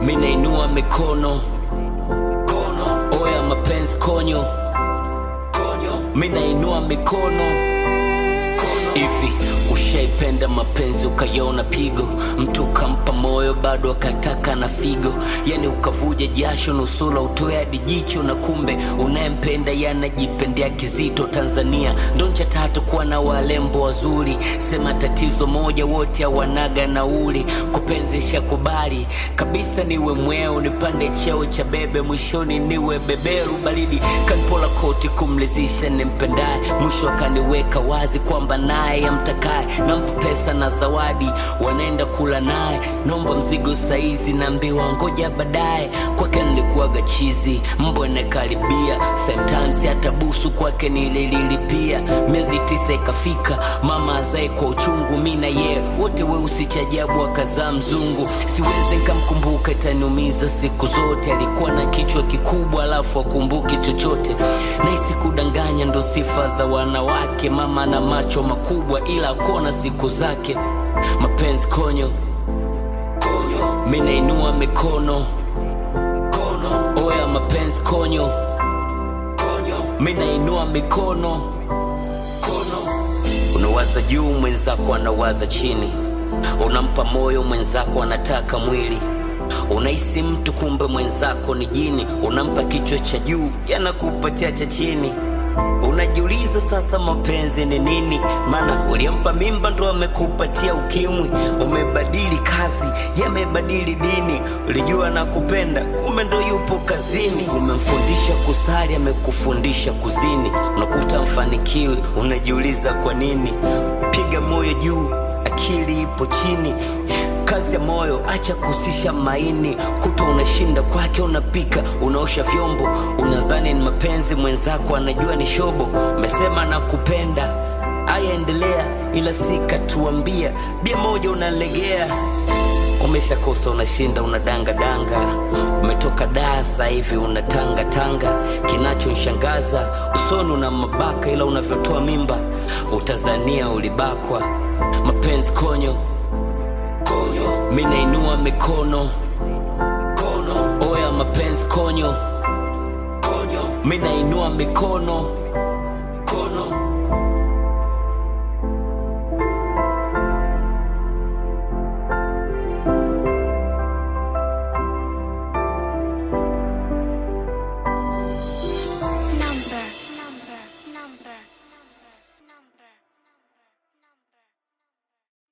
Mina inua mikono, kono. Oya mapenzi konyo, konyo. Mina inua mikono, kono. Ivi ushaipenda mapenzi ukayona pigo, mtu kampa moyo bado akataka na figo, yani ukavuja jasho nusula utoe hadi jicho, na kumbe unayempenda yanajipendea kizito. Tanzania ndo nchi tatu kuwa na walembo wazuri, sema tatizo moja wote hawanaga nauli. Kupenzi shakubali kabisa niwe mweo, nipande cheo cha bebe mwishoni niwe beberu baridi. Kanpola koti kumlizisha nimpendaye, mwisho akaniweka wazi kwamba naye yamtakaye. Nampa pesa na zawadi wanaenda kula naye, nomba mzigo saizi naambiwa ngoja baadaye. Kwake nilikuwaga chizi mbona karibia, sometimes hata busu kwake nililipia. Miezi 9 ikafika mama azae kwa uchungu, mina wote weusi chajabu akazaa mzungu. Siwezi nikamkumbuka itaniumiza siku zote, alikuwa na kichwa kikubwa alafu akumbuki chochote. Nahisi kudanganya ndo sifa za wanawake, mama na macho makubwa ila kona siku zake. Mapenzi konyo, konyo. Mina inua mikono, kono. Oya mapenzi konyo, konyo. Mina inua mikono, kono. Unawaza juu mwenzako anawaza chini, unampa moyo mwenzako anataka mwili. Unahisi mtu kumbe mwenzako ni jini, unampa kichwa cha juu yanakupatia cha chini. Unajiuliza sasa mapenzi ni nini? Maana uliampa mimba ndo amekupatia ukimwi. Umebadili kazi, yamebadili dini. Ulijua nakupenda, kumbe ndo yupo kazini. Umemfundisha kusali, amekufundisha kuzini. Unakuta mfanikiwi, unajiuliza kwa nini? Piga moyo juu, akili ipo chini. Kazi ya moyo acha kusisha maini. Kuto unashinda kwake, unapika, unaosha vyombo. Unazani ni mapenzi, mwenzako anajua ni shobo. Umesema nakupenda, aya endelea, ila sika tuambia bia moja unalegea. Umeshakosa unashinda unadanga danga, umetoka dasa hivi unatanga tanga. Kinachoshangaza usoni una mabaka, ila unavyotoa mimba utazania ulibakwa. Mapenzi konyo, konyo. Mina inua mikono, kono. Oya mapenzi konyo, konyo. Mina inua mikono, kono.